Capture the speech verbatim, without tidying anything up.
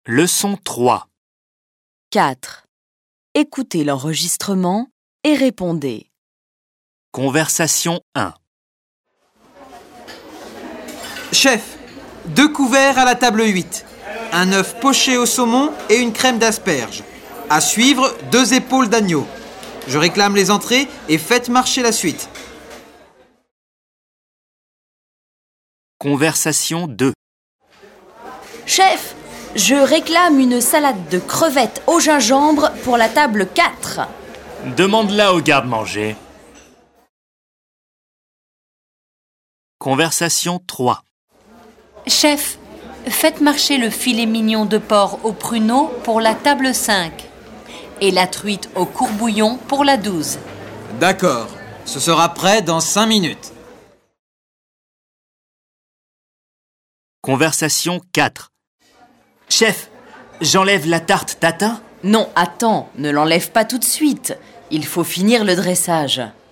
Leçon trois. quatre. Écoutez l'enregistrement et répondez. Conversation un. Chef, deux couverts à la table huit. Un œuf poché au saumon et une crème d'asperges. À suivre, deux épaules d'agneau. Je réclame les entrées et faites marcher la suite. Conversation deux. Chef, je réclame une salade de crevettes au gingembre pour la table quatre. Demande-la au garde-manger. Conversation trois. Chef, faites marcher le filet mignon de porc au pruneau pour la table cinq et la truite au courbouillon pour la douze. D'accord, ce sera prêt dans cinq minutes. Conversation quatre. Chef, j'enlève la tarte tatin ? Non, attends, ne l'enlève pas tout de suite. Il faut finir le dressage.